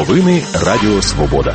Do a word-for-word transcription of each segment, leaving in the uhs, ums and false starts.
Новини Радіо Свобода.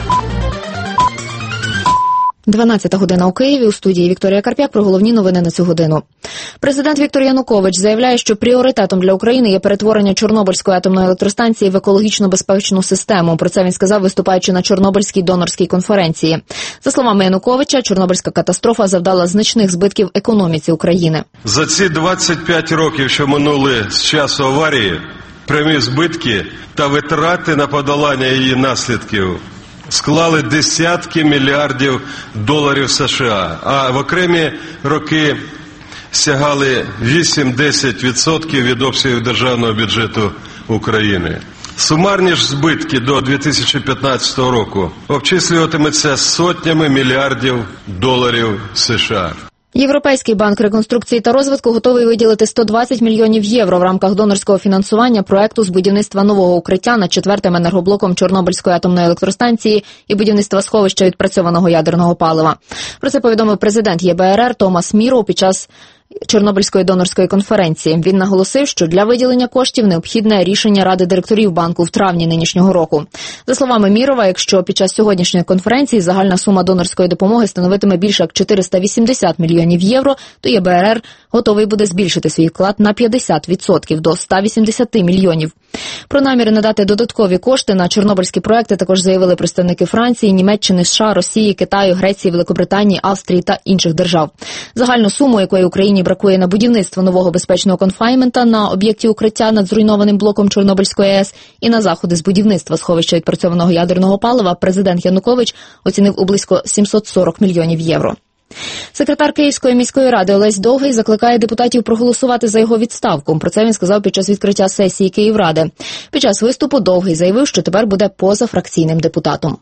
дванадцята година у Києві. У студії Вікторія Карп'як про головні новини на цю годину. Президент Віктор Янукович заявляє, що пріоритетом для України є перетворення Чорнобильської атомної електростанції в екологічно безпечну систему. Про це він сказав, виступаючи на Чорнобильській донорській конференції. За словами Януковича, Чорнобильська катастрофа завдала значних збитків економіці України. За ці двадцять п'ять років, що минули з часу аварії, прямі збитки та витрати на подолання її наслідків склали десятки мільярдів доларів США, а в окремі роки сягали вісім-десять відсотків від обсягів державного бюджету України. Сумарні ж збитки до дві тисячі п'ятнадцятого року обчислюватимуться сотнями мільярдів доларів США. Європейський банк реконструкції та розвитку готовий виділити сто двадцять мільйонів євро в рамках донорського фінансування проекту з будівництва нового укриття над четвертим енергоблоком Чорнобильської атомної електростанції і будівництва сховища відпрацьованого ядерного палива. Про це повідомив президент ЄБРР Томас Міров під час Чорнобильської донорської конференції. Він наголосив, що для виділення коштів необхідне рішення Ради директорів банку в травні нинішнього року. За словами Мірова, якщо під час сьогоднішньої конференції загальна сума донорської допомоги становитиме більше як чотириста вісімдесят мільйонів євро, то ЄБРР готовий буде збільшити свій вклад на п'ятдесят відсотків до ста вісімдесяти мільйонів. Про наміри надати додаткові кошти на чорнобильські проекти також заявили представники Франції, Німеччини, США, Росії, Китаю, Греції, Великобританії, Австрії та інших держав. Загальну суму, якої Україні бракує на будівництво нового безпечного конфайнмента на об'єкті укриття над зруйнованим блоком Чорнобильської АЕС і на заходи з будівництва сховища відпрацьованого ядерного палива, президент Янукович оцінив у близько сімсот сорок мільйонів євро. Секретар Київської міської ради Олесь Довгий закликає депутатів проголосувати за його відставку. Про це він сказав під час відкриття сесії Київради. Під час виступу Довгий заявив, що тепер буде позафракційним депутатом.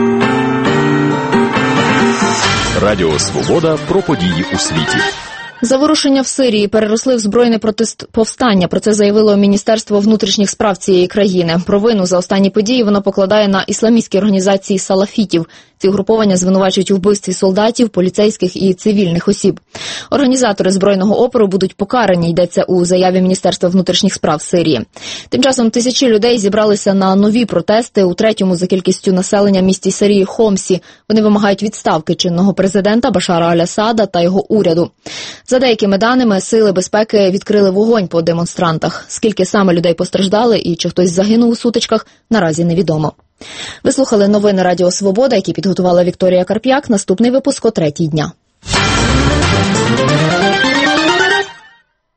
Радіо Свобода про події у світі. Заворушення в Сирії переросли в збройне протестповстання. Про це заявило Міністерство внутрішніх справ цієї країни. Провину за останні події воно покладає на ісламістські організації салафітів. Ці угруповання звинувачують у вбивстві солдатів, поліцейських і цивільних осіб. Організатори збройного опору будуть покарані, йдеться у заяві Міністерства внутрішніх справ Сирії. Тим часом тисячі людей зібралися на нові протести у третьому за кількістю населення місті Сирії Хомсі. Вони вимагають відставки чинного президента Башара Аль-Асада та його уряду. За деякими даними, сили безпеки відкрили вогонь по демонстрантах. Скільки саме людей постраждали і чи хтось загинув у сутичках, наразі невідомо. Ви слухали новини Радіо Свобода, які підготувала Вікторія Карп'як. Наступний випуск о третій дня.